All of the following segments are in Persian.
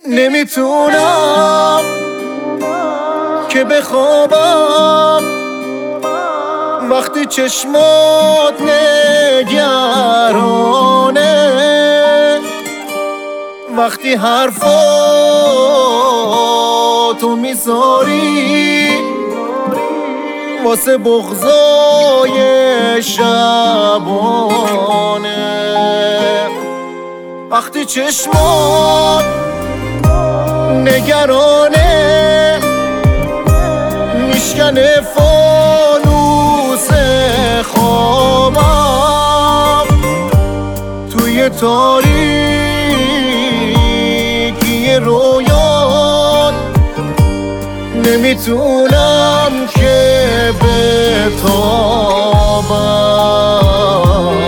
نمیتونم که بخوابم وقتی چشمات نگرانه، وقتی حرفاتو میذاری واسه بغضای شبانه، وقتی چشمات نگرانه میشکنه فانوس خوابم توی تاریکی رویات، نمیتونم که بتابم.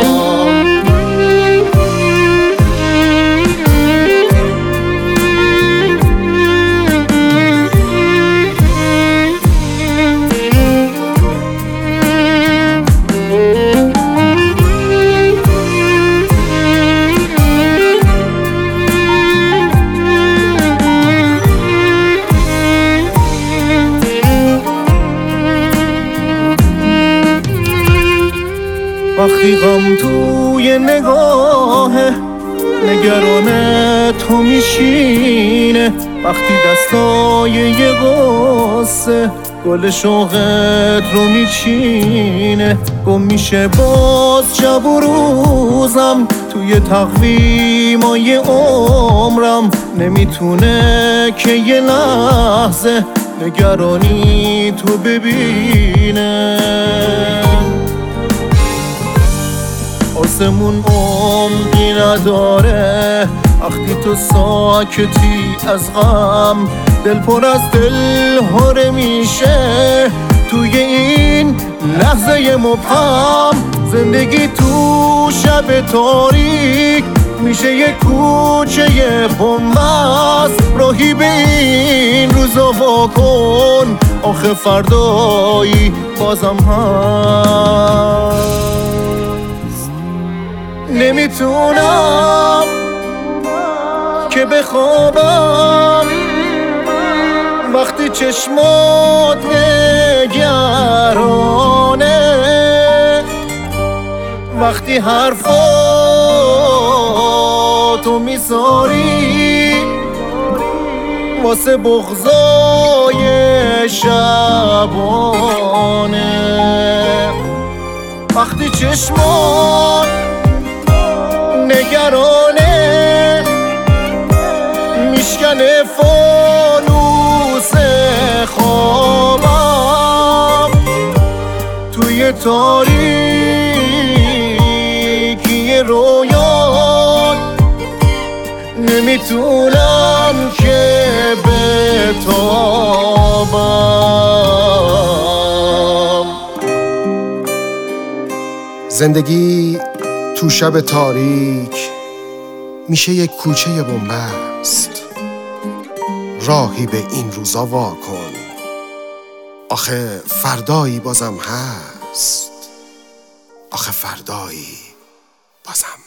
وقتی غم توی نگاهه نگرانه تو میشینه، وقتی دستای یه غصه گل شوقت رو میچینه، گم میشه باز شب و روزم توی تقویمای عمرم، نمیتونه که یه لحظه نگرانی تو ببینه. آسمون عمقی نداره وقتی تو ساکتی از غم، دل پر از دلهره میشه توی این لحظه مبهم. زندگی تو شب تاریک میشه یه کوچه بن‌بست، راهی به این روزا واکن آخه فردایی بازم هست. نمیتونم که بخوابم وقتی چشمات نگرانه، وقتی حرفاتو میذاری واسه بغضای شبانه، وقتی چشمات نگرانه میشکنه فانوس خوابم توی تاریکی رویات، نمیتونم که بتابم. زندگی تو شب تاریک میشه یک کوچه بن‌بست، راهی به این روزا واکن آخه فردایی بازم هست، آخه فردایی بازم